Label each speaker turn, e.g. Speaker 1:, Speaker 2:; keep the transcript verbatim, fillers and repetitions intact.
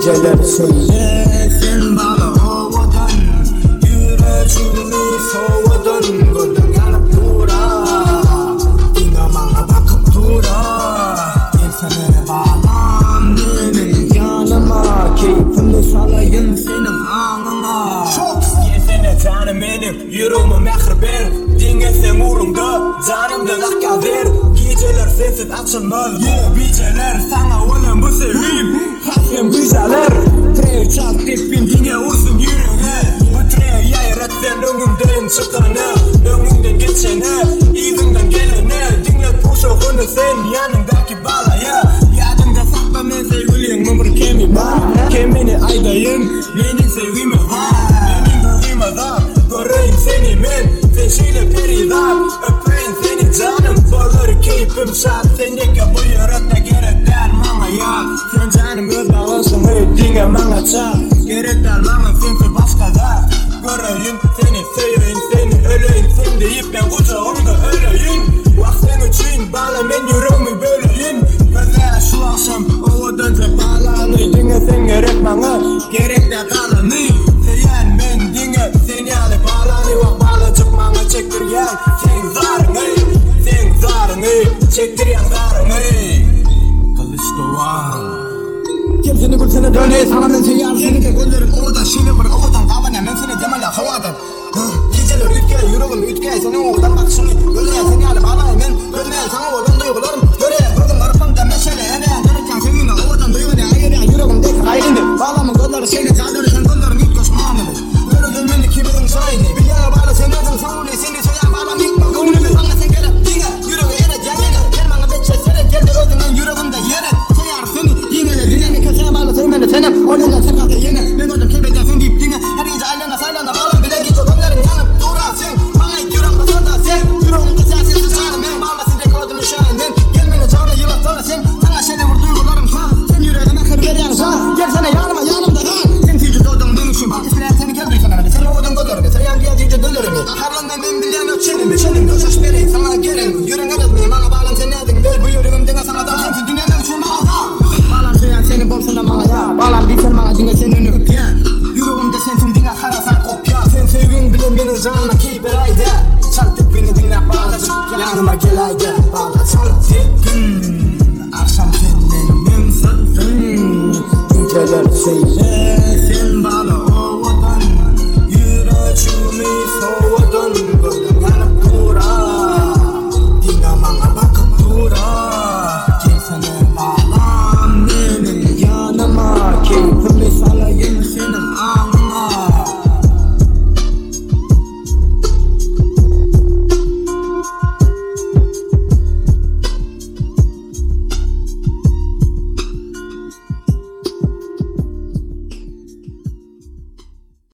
Speaker 1: geceler söyle. Sen bana havadan yüreğimi soğudun. Gönlüm yanıp dura, dinamana bakıp dura. Gelsene bağlan benim yanıma, keyfini salayım senin anına. Gelsene canım benim, yüreğime mehir ver. Dinlesen uğrumda, canımdan akka ver. Geceler sensiz açılmaz, yeah. Geceler sana olan bu sevim, hasrem güzeller. Treyi çal tepin dine ursun yüreğe. Bu treyi yayrat sen önümden çıkanı, önümden geçene, izimden gelene. Dinlet bu şoğunu sen yanındaki balaya. Yadında sakla men sevgilin mımır kemi var. Kemini aydayım, benim sevgimi var. Benim bugüme da göreyim seni men. Sen şöyle periden öpeyim seni canım. Olur keyfim şart, sen yeke buyurut da gerek der bana ya. Sen canım göz bağlısın dinle bana çal. Gerek der bana sensiz başka da. Göreyim seni, seveyim seni, öleyim sen deyip ben kucağımda öleyim. Vak sen için bağla men yüreğimi böleyim. Gözler şu akşam ovadanca bağlanı. Dinle sen gerek bana, gerek de kalanı. Seyen men dinle seni alıp bağlanı. Vak bağla çıkmana çektir gel. Sen zarını, sen zarını, çektir ya zarını. Kılıçdoğan. Kimsini gülsene döne, sana ben seni yar. Seni de gönderim orada şiile bir ovadan kavana. Men seni demele havadan. Geceler ütke, yüreğim ütke. Seni ovadan bak şimdi. Gözler seni alıp bağlanı. Men gözler sana